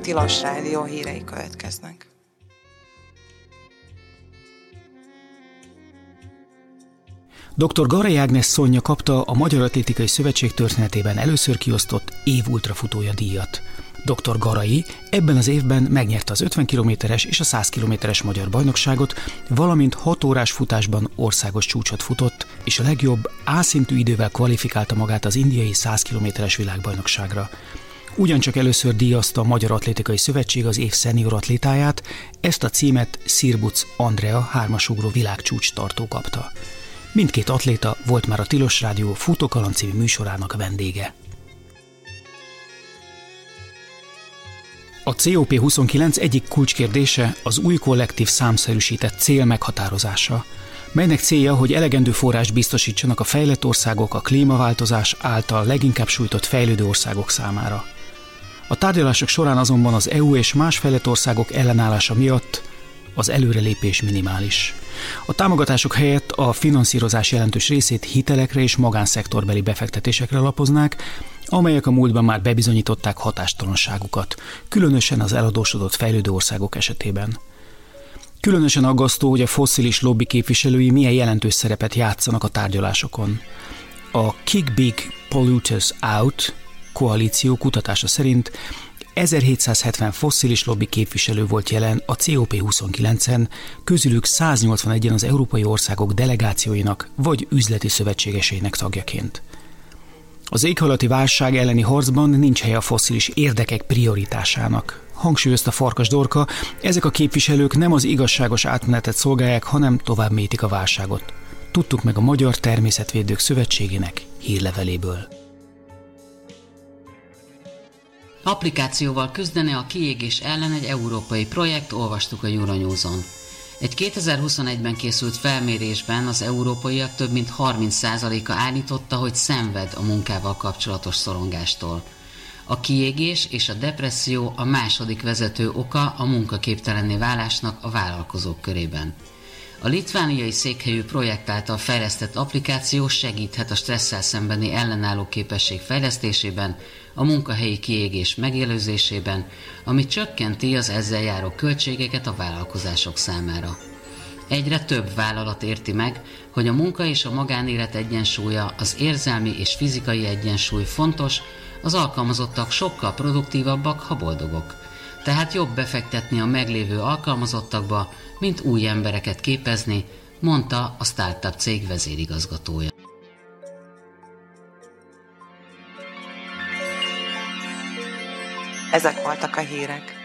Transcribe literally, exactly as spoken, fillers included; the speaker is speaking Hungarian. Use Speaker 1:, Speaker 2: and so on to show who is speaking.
Speaker 1: Tilos Rádió hírei következnek.
Speaker 2: doktor Garay Ágnes Szonya kapta a Magyar Atlétikai Szövetség történetében először kiosztott év ultrafutója díjat. doktor Garay ebben az évben megnyerte az ötven kilométeres és a száz kilométeres magyar bajnokságot, valamint hat órás futásban országos csúcsot futott, és a legjobb A-szintű idővel kvalifikálta magát az indiai száz kilométeres világbajnokságra. Ugyancsak először díjazta a Magyar Atlétikai Szövetség az év szenior atlétáját, ezt a címet Szirbuc Andrea hármasugró világcsúcs tartó kapta. Mindkét atléta volt már a Tilos Rádió Futókaland című műsorának vendége. A C O P huszonkilenc egyik kulcskérdése az új kollektív számszerűsített cél meghatározása, melynek célja, hogy elegendő forrást biztosítsanak a fejlett országok a klímaváltozás által leginkább sújtott fejlődő országok számára. A tárgyalások során azonban az E U és más fejlett országok ellenállása miatt az előrelépés minimális. A támogatások helyett a finanszírozás jelentős részét hitelekre és magánszektorbeli befektetésekre lapoznák, amelyek a múltban már bebizonyították hatástalanságukat, különösen az eladósodott fejlődő országok esetében. Különösen aggasztó, hogy a fosszilis lobby képviselői milyen jelentős szerepet játszanak a tárgyalásokon. A Kick Big Polluters Out koalíció kutatása szerint ezerhétszázhetven fosszilis lobby képviselő volt jelen a C O P huszonkilencen, közülük száznyolcvanegyen az európai országok delegációinak vagy üzleti szövetségeseinek tagjaként. Az éghajlati válság elleni harcban nincs hely a fosszilis érdekek prioritásának. Hangsúlyozta Farkas Dorka, ezek a képviselők nem az igazságos átmenetet szolgálják, hanem tovább mélyítik a válságot. Tudtuk meg a Magyar Természetvédők Szövetségének hírleveléből.
Speaker 3: Applikációval küzdene a kiégés ellen egy európai projekt, olvastuk a Euronews-on. Egy kétezer-huszonegyben készült felmérésben az európaiak több mint harminc százaléka állította, hogy szenved a munkával kapcsolatos szorongástól. A kiégés és a depresszió a második vezető oka a munkaképtelenné válásnak a vállalkozók körében. A litvániai székhelyű projekt által fejlesztett applikáció segíthet a stresszel szembeni ellenálló képesség fejlesztésében, a munkahelyi kiégés megelőzésében, ami csökkenti az ezzel járó költségeket a vállalkozások számára. Egyre több vállalat érti meg, hogy a munka és a magánélet egyensúlya, az érzelmi és fizikai egyensúly fontos, az alkalmazottak sokkal produktívabbak, ha boldogok. Tehát jobb befektetni a meglévő alkalmazottakba, mint új embereket képezni, mondta a startup cég vezérigazgatója.
Speaker 1: Ezek voltak a hírek.